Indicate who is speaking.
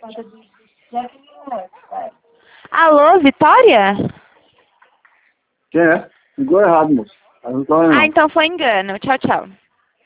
Speaker 1: Alô, Vitória?
Speaker 2: Quem é? Ligou errado, moço. Não tô vendo, não.
Speaker 1: Ah, então foi engano. Tchau, tchau.